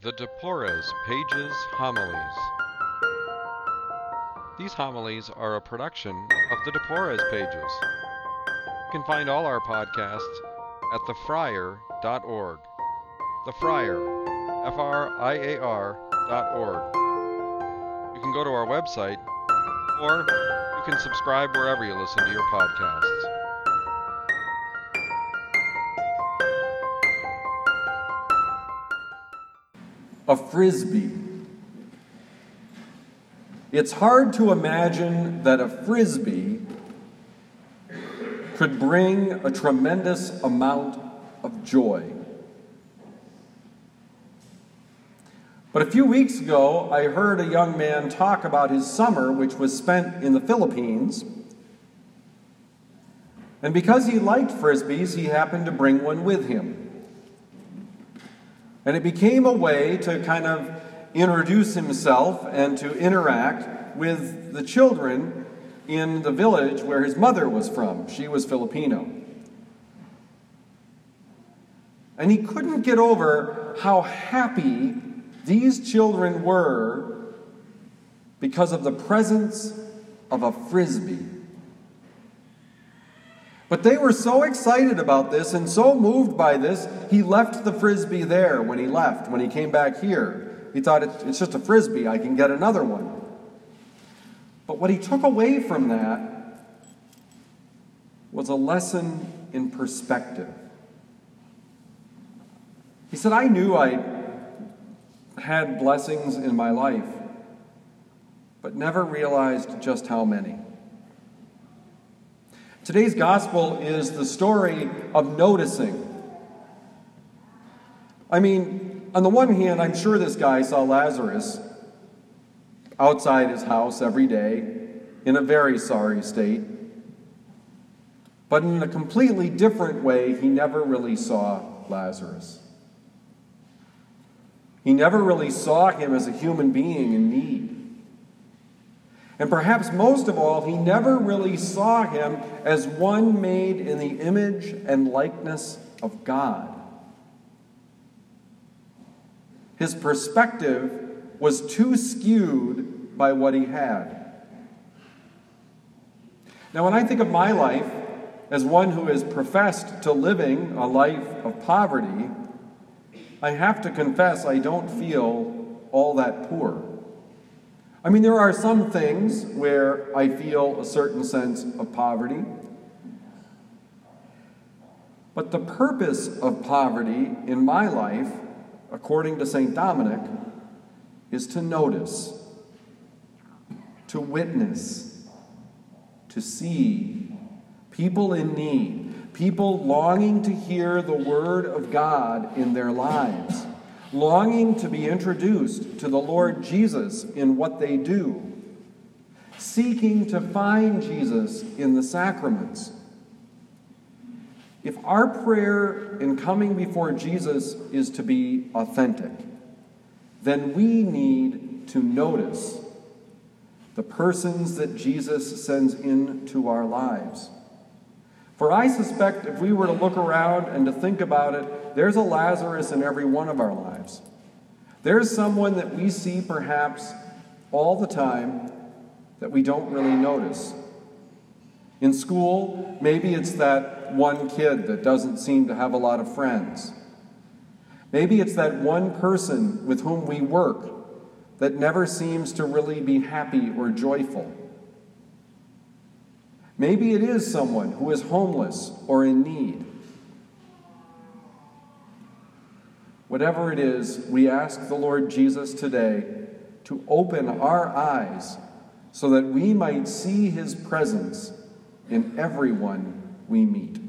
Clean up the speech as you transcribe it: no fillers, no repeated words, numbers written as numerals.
The De Porres Pages Homilies. These homilies are a production of the De Porres Pages. You can find all our podcasts at thefriar.org. The Friar, Friar.org. You can go to our website, or you can subscribe wherever you listen to your podcasts. A frisbee. It's hard to imagine that a frisbee could bring a tremendous amount of joy. But a few weeks ago, I heard a young man talk about his summer, which was spent in the Philippines. And because he liked frisbees, he happened to bring one with him. And it became a way to kind of introduce himself and to interact with the children in the village where his mother was from. She was Filipino. And he couldn't get over how happy these children were because of the presence of a frisbee. But they were so excited about this and so moved by this, he left the frisbee there when he left. When he came back here, he thought, it's just a frisbee, I can get another one. But what he took away from that was a lesson in perspective. He said, I knew I had blessings in my life, but never realized just how many. Today's gospel is the story of noticing. I mean, on the one hand, I'm sure this guy saw Lazarus outside his house every day in a very sorry state. But in a completely different way, he never really saw Lazarus. He never really saw him as a human being in need. And perhaps most of all, he never really saw him as one made in the image and likeness of God. His perspective was too skewed by what he had. Now, when I think of my life as one who is professed to living a life of poverty, I have to confess I don't feel all that poor. I mean, there are some things where I feel a certain sense of poverty. But the purpose of poverty in my life, according to St. Dominic, is to notice, to witness, to see people in need, people longing to hear the word of God in their lives, longing to be introduced to the Lord Jesus in what they do, seeking to find Jesus in the sacraments. If our prayer in coming before Jesus is to be authentic, then we need to notice the persons that Jesus sends into our lives. For I suspect if we were to look around and to think about it, there's a Lazarus in every one of our lives. There's someone that we see perhaps all the time that we don't really notice. In school, maybe it's that one kid that doesn't seem to have a lot of friends. Maybe it's that one person with whom we work that never seems to really be happy or joyful. Maybe it is someone who is homeless or in need. Whatever it is, we ask the Lord Jesus today to open our eyes so that we might see his presence in everyone we meet.